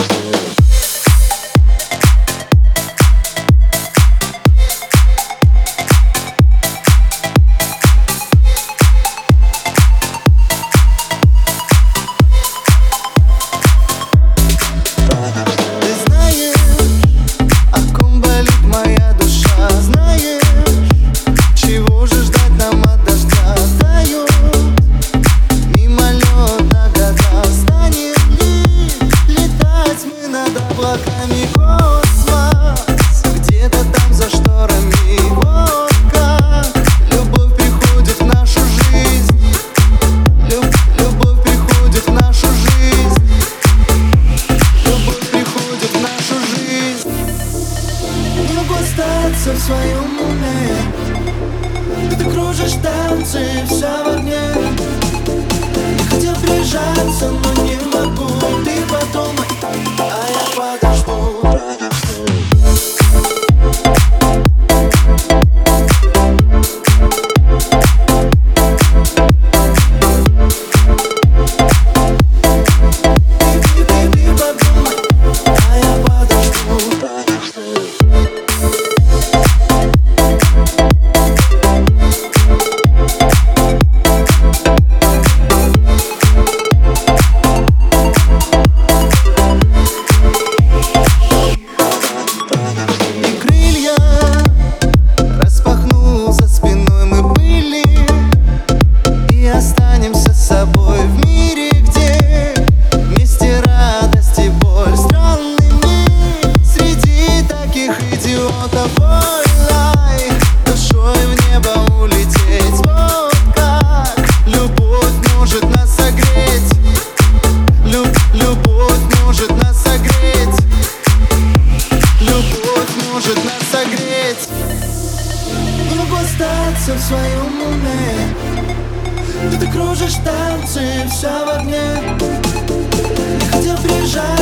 облаками космос, где-то там за шторами. Вот как любовь приходит в нашу жизнь. Любовь приходит в нашу жизнь. Любовь приходит в нашу жизнь. Не могу остаться в своем уме. Ты кружишь танцы, вся в огне. Не хотел прижаться, но не могу. Ты подумай, а я подожду. Душой в небо улететь. Вот как любовь может нас согреть. Любовь может нас согреть. Любовь может нас согреть. Не могу остаться в своем уме. Ты кружишь танцы, вся в огне. Не хотел приезжать.